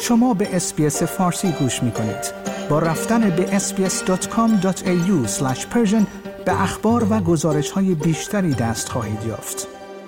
شما به SBS فارسی گوش می‌کنید. با رفتن به sbs.com.au/persian به اخبار و گزارش‌های بیشتری دست خواهید یافت.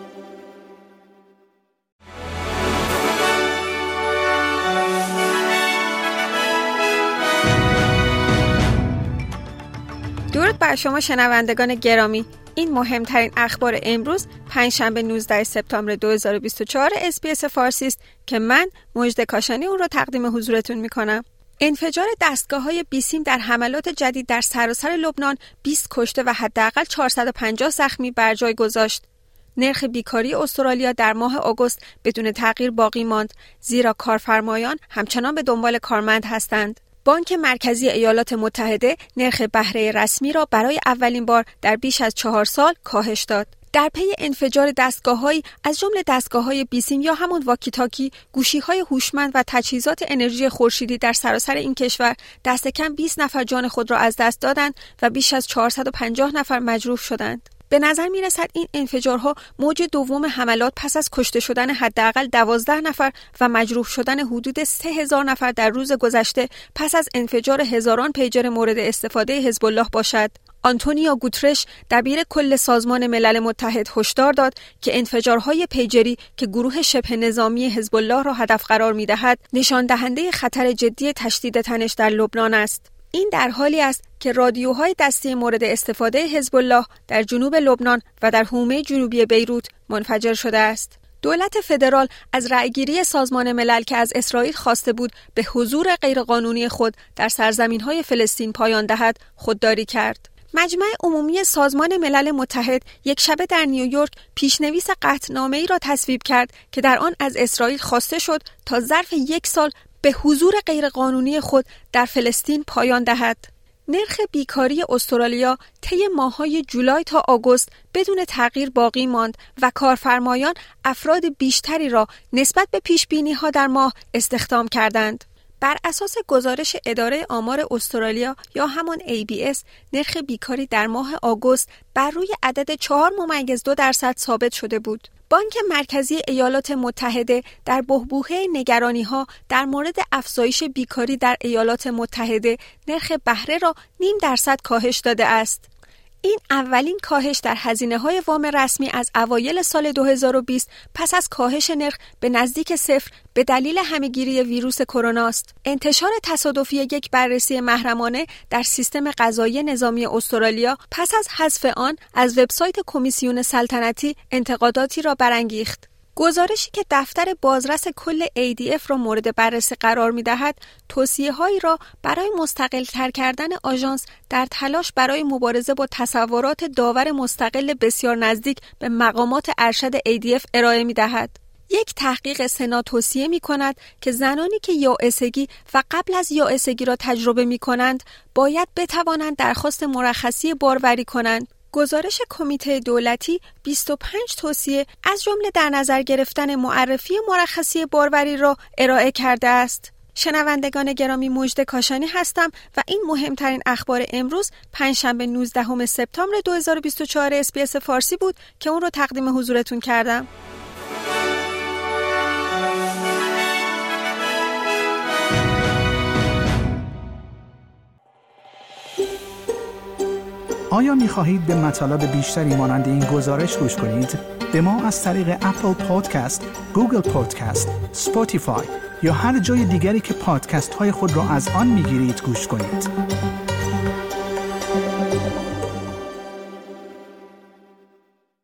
درود بر شما شنوندگان گرامی. این مهمترین اخبار امروز پنجشنبه 19 سپتامبر 2024 SBS فارسی است که من مژده کاشانی اون رو تقدیم حضورتون میکنم. انفجار دستگاه‌های بیسیم در حملات جدید در سراسر لبنان 20 کشته و حداقل 450 زخمی بر جای گذاشت. نرخ بیکاری استرالیا در ماه آگوست بدون تغییر باقی ماند، زیرا کارفرمایان همچنان به دنبال کارمند هستند. بانک مرکزی ایالات متحده نرخ بهره رسمی را برای اولین بار در بیش از 4 سال کاهش داد. در پی انفجار دستگاه‌هایی از جمله دستگاه‌های بیسیم یا همون واکی-تاکی، گوشی‌های هوشمند و تجهیزات انرژی خورشیدی در سراسر این کشور دست کم 20 نفر جان خود را از دست دادند و بیش از 450 نفر مجروح شدند. به نظر می‌رسد این انفجارها موج دوم حملات پس از کشته شدن حداقل 12 نفر و مجروح شدن حدود 3000 نفر در روز گذشته پس از انفجار هزاران پیجر مورد استفاده حزب الله باشد. آنتونیو گوترش دبیر کل سازمان ملل متحد هشدار داد که انفجارهای پیجری که گروه شبه نظامی حزب الله را هدف قرار می‌دهد، نشان دهنده خطر جدی تشدید تنش در لبنان است. این در حالی است که رادیوهای دستی مورد استفاده حزب الله در جنوب لبنان و در حومه جنوبی بیروت منفجر شده است. دولت فدرال از رأیگیری سازمان ملل که از اسرائیل خواسته بود به حضور غیرقانونی خود در سرزمین‌های فلسطین پایان دهد خودداری کرد. مجمع عمومی سازمان ملل متحد یک شبه در نیویورک پیشنویس قطعنامه‌ای را تصویب کرد که در آن از اسرائیل خواسته شد تا ظرف 1 سال به حضور غیرقانونی خود در فلسطین پایان دهد. نرخ بیکاری استرالیا طی ماه‌های جولای تا آگوست بدون تغییر باقی ماند و کارفرمایان افراد بیشتری را نسبت به پیش‌بینی‌ها در ماه استخدام کردند. بر اساس گزارش اداره آمار استرالیا یا همان ABS، نرخ بیکاری در ماه آگوست بر روی عدد 4.2% ثابت شده بود. بانک مرکزی ایالات متحده در بحبوحه نگرانی‌ها در مورد افزایش بیکاری در ایالات متحده نرخ بهره را 0.5% کاهش داده است. این اولین کاهش در هزینه‌های وام رسمی از اوایل سال 2020 پس از کاهش نرخ به نزدیک 0 به دلیل همه‌گیری ویروس کرونا است. انتشار تصادفی یک بررسی محرمانه در سیستم قضایی نظامی استرالیا پس از حذف آن از وبسایت کمیسیون سلطنتی انتقاداتی را برانگیخت. گزارشی که دفتر بازرس کل ADF را مورد بررسی قرار می‌دهد، توصیه‌هایی را برای مستقل‌تر کردن آژانس در تلاش برای مبارزه با تصورات داور مستقل بسیار نزدیک به مقامات ارشد ADF ارائه می‌دهد. یک تحقیق سنا توصیه می‌کند که زنانی که یائسگی و قبل از یائسگی را تجربه می‌کنند، باید بتوانند درخواست مرخصی باروری کنند. گزارش کمیته دولتی 25 توصیه از جمله در نظر گرفتن معرفی مرخصی باروری را ارائه کرده است. شنوندگان گرامی، مژده کاشانی هستم و این مهمترین اخبار امروز پنجشنبه 19 سپتامبر 2024 SBS فارسی بود که اون رو تقدیم حضورتون کردم. آیا می‌خواهید به مطالب بیشتری مانند این گزارش گوش کنید؟ به ما از طریق اپل پادکست، گوگل پادکست، اسپاتیفای یا هر جای دیگری که پادکست‌های خود را از آن می‌گیرید گوش کنید.